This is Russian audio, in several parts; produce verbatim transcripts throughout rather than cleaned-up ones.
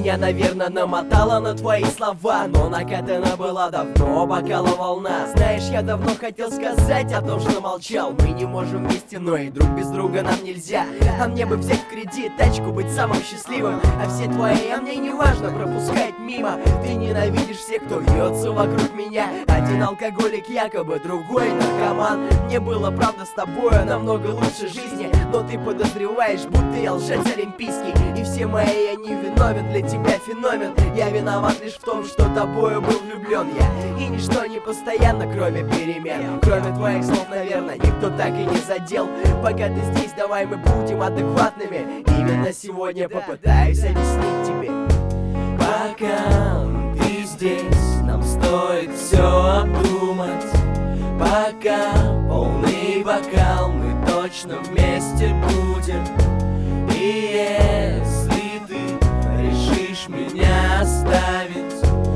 Меня, наверное, намотала на твои слова, но накатана была давно бокала волна. Знаешь, я давно хотел сказать о том, что молчал. Мы не можем вместе, но и друг без друга нам нельзя. А мне бы взять в кредит тачку, быть самым счастливым. А все твои, а мне не важно пропускать мимо. Ты ненавидишь всех, кто вьется вокруг меня. Один алкоголик, якобы другой наркоман. Мне было, правда, с тобой намного лучше жизни, но ты подозреваешь, будто я лжец олимпийский. И все мои я не виновен, для тебя феномен. Я виноват лишь в том, что тобою был влюблен я. И ничто не постоянно, кроме перемен. Кроме твоих слов, наверное, никто так и не задел. Пока ты здесь, давай мы будем адекватными. Именно сегодня попытаюсь объяснить тебе. Пока ты здесь, нам стоит все обдумать. Пока полный бокал, мы точно вместе будем. И если ты решишь меня оставить,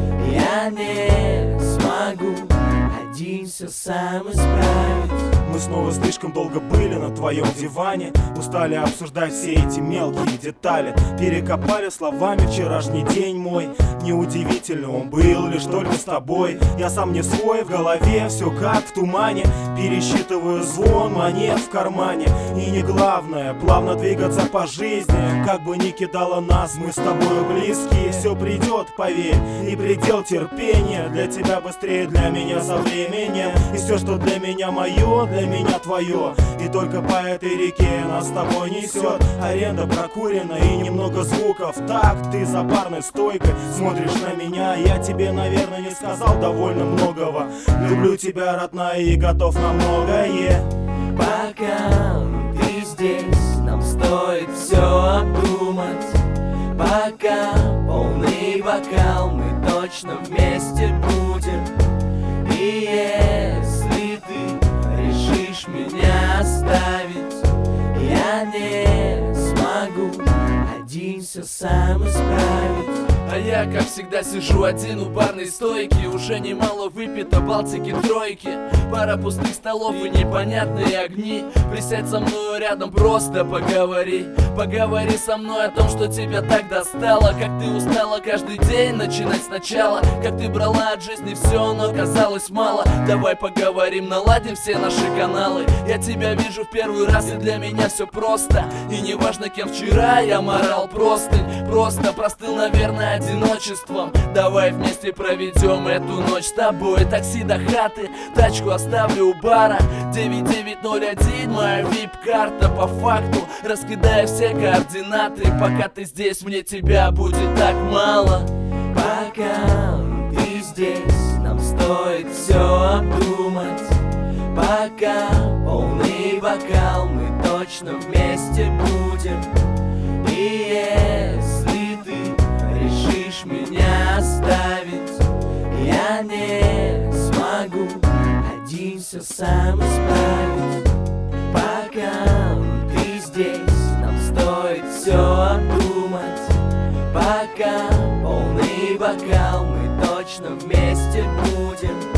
я не смогу один все сам исправить. Мы снова слишком долго были на твоем диване, устали обсуждать все эти мелкие детали. Перекопали словами вчерашний день мой. Неудивительно, он был лишь только с тобой. Я сам не свой, в голове все как в тумане. Пересчитываю звон монет в кармане. И не главное, плавно двигаться по жизни. Как бы ни кидало нас, мы с тобой близкие. Все придет, поверь, и предел терпения. Для тебя быстрее, для меня со временем. И все, что для меня мое, для меня твое. И только по этой реке нас с тобой несет. Аренда прокурена и немного звуков. Так, ты за барной стойкой смотришь на меня. Я тебе, наверное, не сказал довольно многого. Люблю тебя, родная, и готов на многое. Пока ты здесь, нам стоит все обдумать. Пока полный бокал, мы точно вместе будем. И если ты решишь меня оставить, я не смогу один все сам исправить. А я, как всегда, сижу один у барной стойки. Уже немало выпито, балтики тройки. Пара пустых столов и непонятные огни. Присядь со мною рядом, просто поговори. Поговори со мной о том, что тебя так достало. Как ты устала каждый день начинать сначала. Как ты брала от жизни все, но казалось мало. Давай поговорим, наладим все наши каналы. Я тебя вижу в первый раз, и для меня все просто. И не важно, кем вчера я морал простынь. Просто простыл, наверное, одиночеством. Давай вместе проведем эту ночь с тобой. Такси до хаты, тачку оставлю у бара. Девять девять ноль один, моя вип-карта. По факту раскидаю все координаты. Пока ты здесь, мне тебя будет так мало. Пока ты здесь, нам стоит все обдумать. Пока полный бокал, мы точно вместе будем. И если ты решишь меня оставить, я не смогу один все сам исправить. Пока ты здесь, нам стоит все обдумать. Пока полный бокал, мы точно вместе будем.